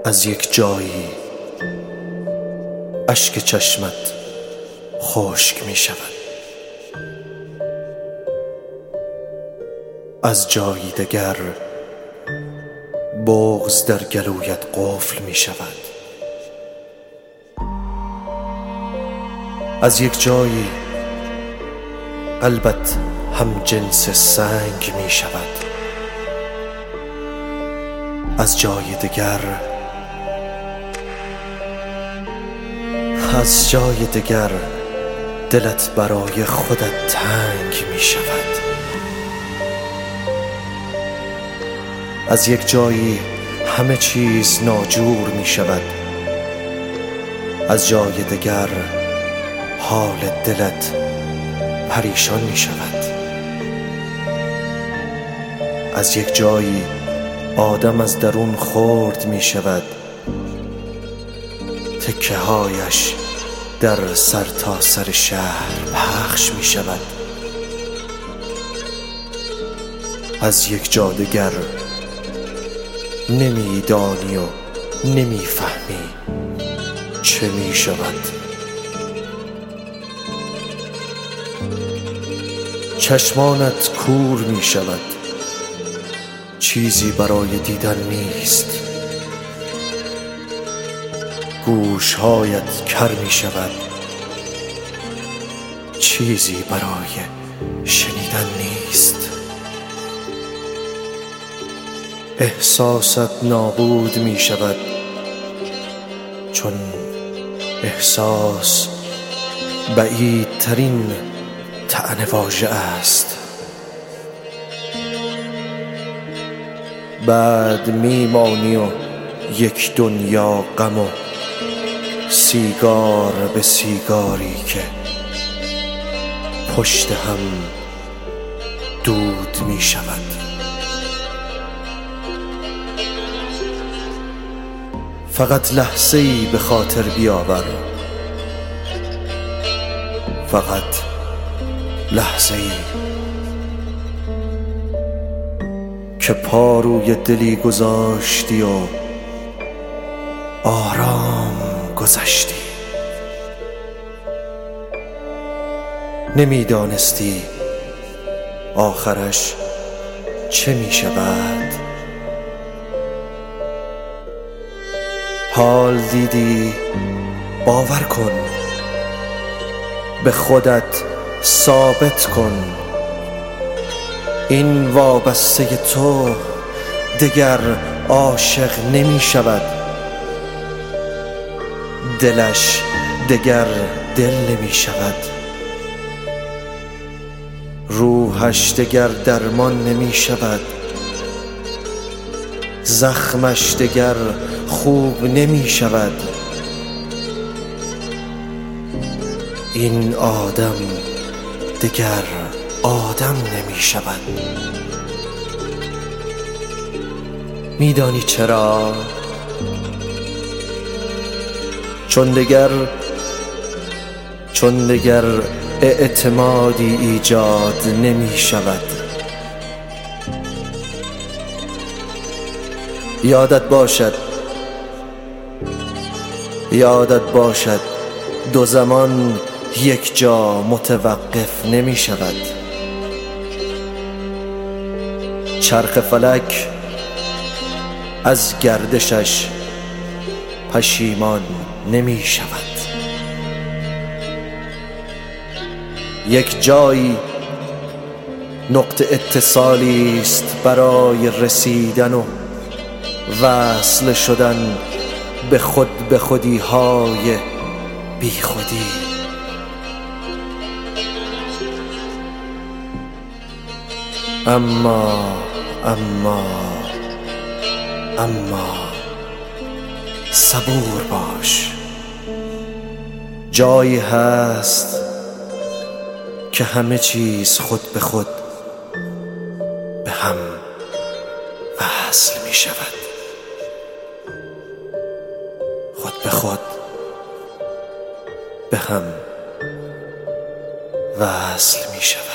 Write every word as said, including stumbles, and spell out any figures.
از یک جایی اشک چشمت خشک می شود، از جایی دگر بغض در گلویت قفل می شود، از یک جایی قلبت هم جنس سنگ می شود، از جای دگر از جای دگر دلت برای خودت تنگ می شود، از یک جایی همه چیز ناجور می شود، از جای دگر حال دلت پریشان می شود، از یک جایی آدم از درون خرد می شود، تکه هایش در سر تا سر شهر پخش می شود، از یک جا دگر نمی دانی و نمی فهمی چه می شود، چشمانت کور می شود، چیزی برای دیدن نیست، گوشهایت کر می شود، چیزی برای شنیدن نیست، احساست نابود می شود، چون احساس بعیدترین طعنه واژه است، بعد میمانی و یک دنیا غم و سیگار به سیگاری که پشت هم دود می شود، فقط لحظه‌ای به خاطر بیاور، فقط لحظه‌ای که پا روی دلی گذاشتی و آرام گذشتی، نمیدانستی آخرش چه می شود، حال دیدی باور کن، به خودت ثابت کن، این وابسته تو دگر عاشق نمی شود، دلش دگر دل نمی شود، روحش دگر درمان نمی شود، زخمش دگر خوب نمی شود، این آدم دگر آدم نمی شود. میدانی چرا؟ چون دگر چون دگر اعتمادی ایجاد نمی شود. یادت باشد یادت باشد دو زمان یک جا متوقف نمی شود. چرخ فلک از گردشش پشیمان نمی شود. یک جایی نقطه اتصالی است برای رسیدن و وصل شدن به خود به خودی های بی خودی. اما اما اما صبور باش، جایی هست که همه چیز خود به خود به هم وصل می شود. خود به خود به هم وصل می شود.